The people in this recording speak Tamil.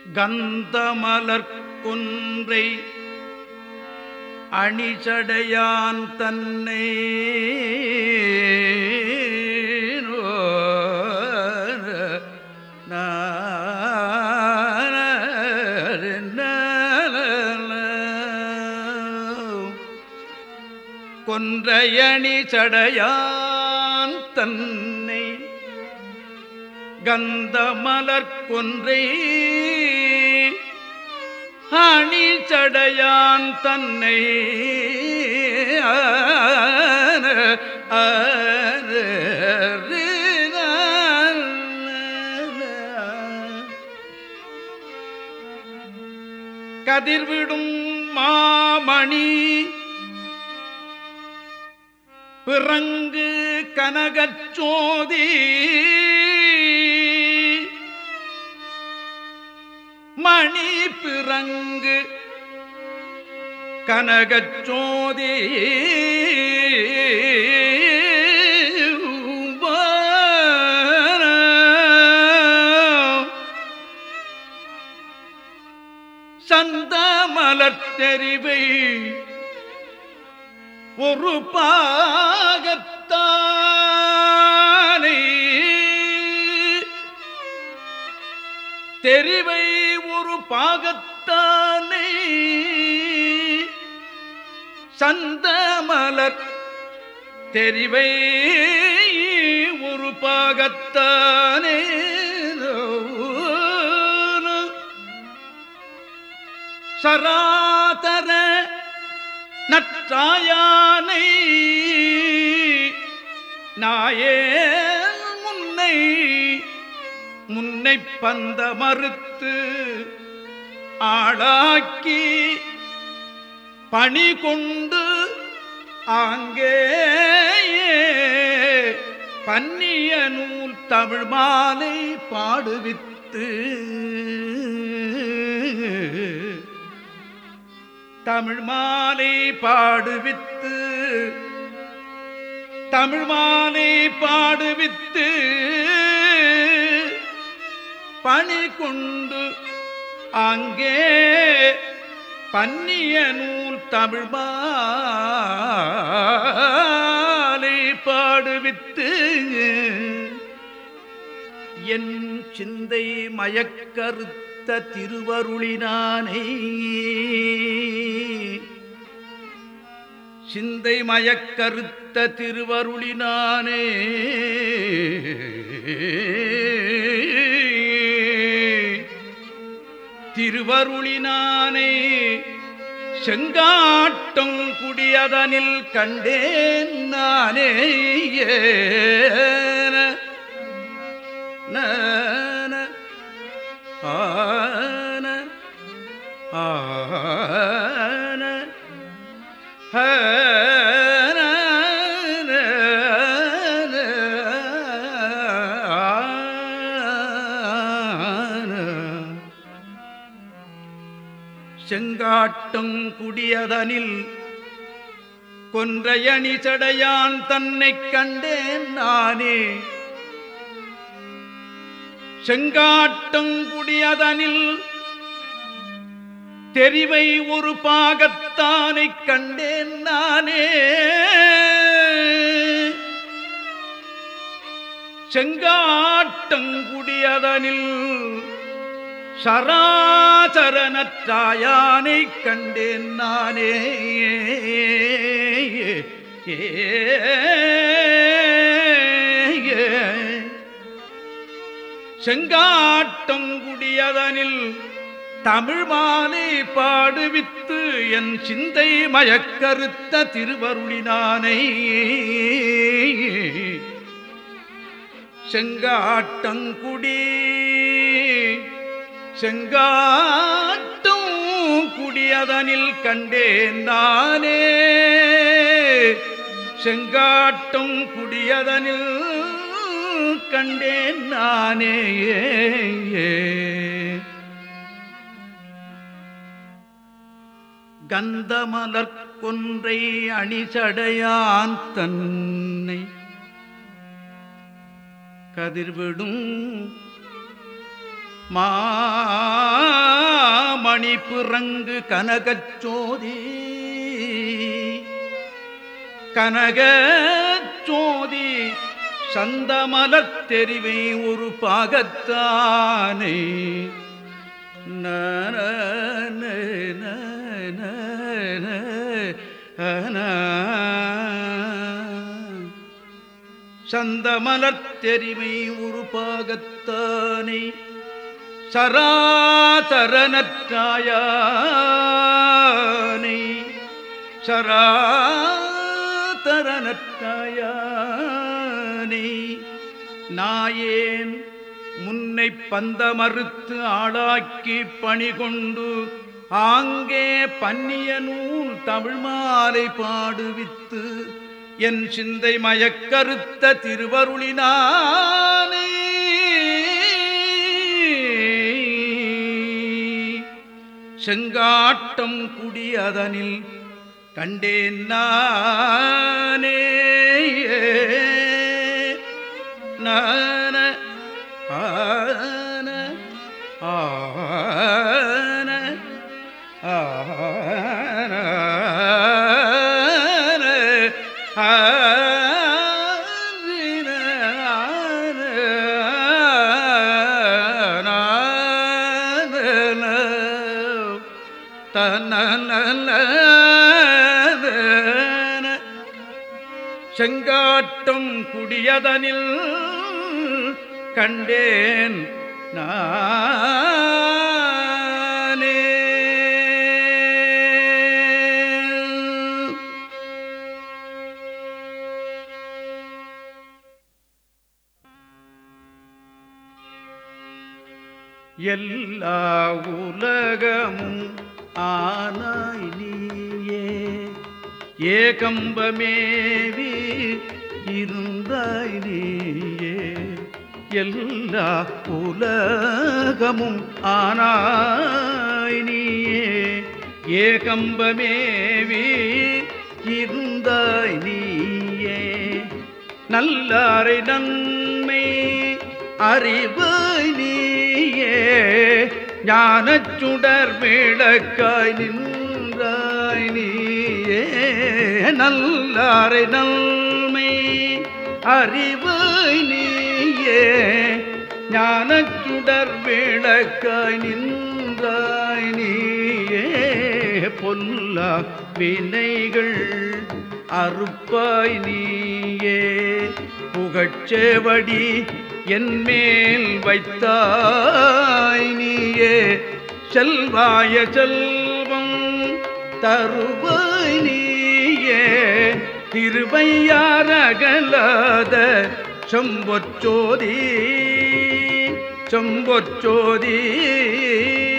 கந்தமலர் கொன்றை அணிசடையான் தன்னை கொன்றையணி சடையான் தன்னை கந்தமலர் கொன்றை அணி சடையான் தன்னை கதிர்விடும் மாமணி பிறங்கு கனகச்சோதி மணி பிறங்கு கனகச்சோதி சந்தமலர் தெரிவை ஒரு பாகத்தானை தெரிவை ஒரு பாகத்தானை சந்தமலர் தெரிவை ஒரு பாகத்தானே சராதர நற்றாயானை நாயே முன்னை பந்த மறுத்து ஆளாக்கி பணி கொண்டு ஆங்கே பன்னிய நூல் தமிழ் மாலை பாடுவித்து தமிழ் மாலை பாடுவித்து தமிழ் மாலை பாடுவித்து பணி கொண்டு அங்கே பன்னிய நூல் தமிழ் மாலை பாடுவித்து என் சிந்தை மயக்கறுத்த திருவருளினானை சிந்தை மயக்கறுத்த திருவருளினானே திருவருளினானே செங்காட்டம் குடியதனில் கண்டேன் நானே ஆன ஆன செங்காட்டம் குடியதனில் கொன்றையணி சடையான் தன்னை கண்டேன் நானே செங்காட்டம் குடியதனில் தெரிவை ஒரு பாகத்தானை கண்டேன் நானே செங்காட்டங்குடியதனில் சராசரனற்றாயானை கண்டேன் நானே செங்காட்டங்குடியதனில் தமிழ் மாலை பாடுவித்து என் சிந்தை மயக்கறுத்த திருவருளினானை செங்காட்டங்குடி செங்காட்டும் குடியதனில் கண்டேன் நானே செங்காட்டும் குடியதனில் கண்டேன் நானே கந்தமலர் கொன்றை அணிசடையான் தன்னை கதிர்விடும் மாமணி மணி பிறங்கு கனகச்சோதி கனகச்சோதி சந்தமலத் தெரிவை ஒரு பாகத்தானே சந்தமலத் தெரிவை ஒரு பாகத்தானே சராதரனற்றாயானை சராதரனற்றாயானை நாயேன் முன்னை பந்த மறுத்து ஆளாக்கி பணிகொண்டு ஆங்கே பன்னிய நூல் தமிழ் மாலை பாடுவித்து என் சிந்தை மயக்கறுத்த திருவருளினானே செங்காட்டம் குடி அதனில் கண்டேன் நானே நான ஆன ஆன ஆன செங்காட்டும் குடியதனில் கண்டேன் நானே. எல்லா உலகமும் ஆனாய் நீயே ஏகம்பமேவி இருந்தாய் நீயே எல்லா உலகமும் ஆனாய் நீயே ஏகம்பமேவி இருந்தாய் நீயே நல்லாரை நன்மை அறிவாய் நீயே ஞானச் சுடர் விளக்காய் நின்றாய் நீயே நல்லாரை நன்மை அறிவாய் நீயே ஞானச் சுடர் விளக்காய் நின்றாய் நீயே பொல்லா வினைகள் அறுப்பாய் நீயே புகழ்ச்சேவடி என்மேல் வைத்தாய் நீயே செல்வாய செல்வம் தருவாய் நீயே திருவையாரகலாத செம்பொச்சோதி செம்பொச்சோதி